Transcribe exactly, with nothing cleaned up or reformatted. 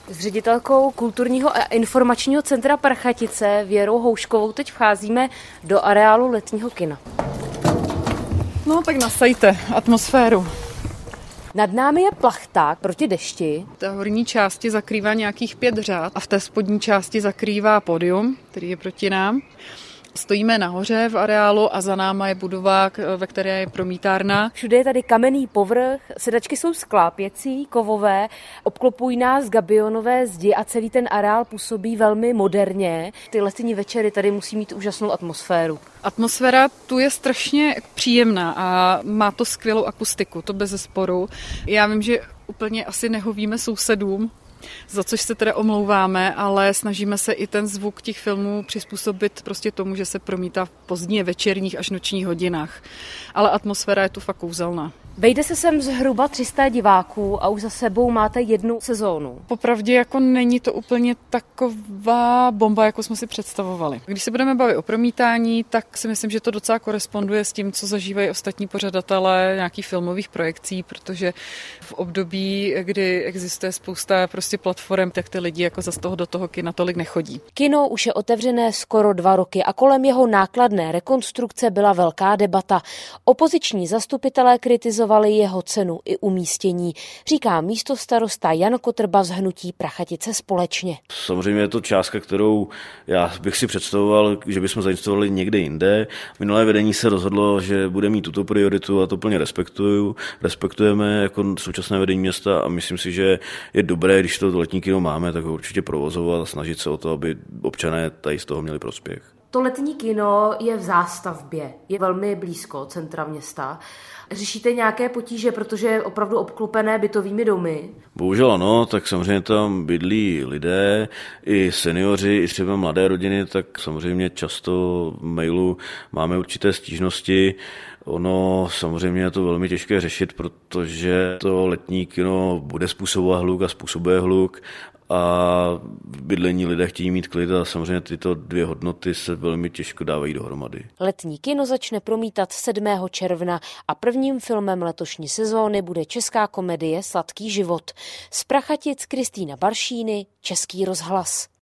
S ředitelkou kulturního a informačního centra Prachatice Věrou Houškovou teď vcházíme do areálu letního kina. No tak nasajte atmosféru. Nad námi je plachták proti dešti. Ta horní části zakrývá nějakých pět řad a v té spodní části zakrývá pódium, který je proti nám. Stojíme nahoře v areálu a za náma je budova, ve které je promítárna. Všude je tady kamenný povrch, sedačky jsou sklápěcí, kovové, obklopují nás gabionové zdi a celý ten areál působí velmi moderně. Ty letní večery tady musí mít úžasnou atmosféru. Atmosféra tu je strašně příjemná a má to skvělou akustiku, to bezesporu. Já vím, že úplně asi nehovíme sousedům, za což se teda omlouváme, ale snažíme se i ten zvuk těch filmů přizpůsobit prostě tomu, že se promítá v pozdně večerních až nočních hodinách. Ale atmosféra je tu fakt kouzelná. Vejde se sem zhruba tři sta diváků a už za sebou máte jednu sezónu. Popravdě jako není to úplně taková bomba, jako jsme si představovali. Když se budeme bavit o promítání, tak si myslím, že to docela koresponduje s tím, co zažívají ostatní pořadatelé nějakých filmových projekcí, protože v období, kdy existuje spousta prostě platform, tak ty lidi jako za z toho do toho kina tolik nechodí. Kino už je otevřené skoro dva roky a kolem jeho nákladné rekonstrukce byla velká debata. Opoziční zastupitelé kritizovali jeho cenu i umístění, říká místostarosta Jan Kotrba z hnutí Prachatice společně. Samozřejmě je to částka, kterou já bych si představoval, že bychom zainvestovali někde jinde. Minulé vedení se rozhodlo, že bude mít tuto prioritu a to plně respektuju. Respektujeme jako současné vedení města a myslím si, že je dobré, když to letní kino máme, tak ho určitě provozovat a snažit se o to, aby občané tady z toho měli prospěch. To letní kino je v zástavbě, je velmi blízko centra města. Řešíte nějaké potíže, protože je opravdu obklopené bytovými domy? Bohužel ano, tak samozřejmě tam bydlí lidé, i seniori, i třeba mladé rodiny, tak samozřejmě často v mailu máme určité stížnosti. Ono samozřejmě je to velmi těžké řešit, protože to letní kino bude způsobovat hluk a způsobuje hluk a v bydlení lidé chtějí mít klid a samozřejmě tyto dvě hodnoty se velmi těžko dávají dohromady. Letní kino začne promítat sedmého června a prvním filmem letošní sezóny bude česká komedie Sladký život. Z Prachatic Kristýna Baršíny, Český rozhlas.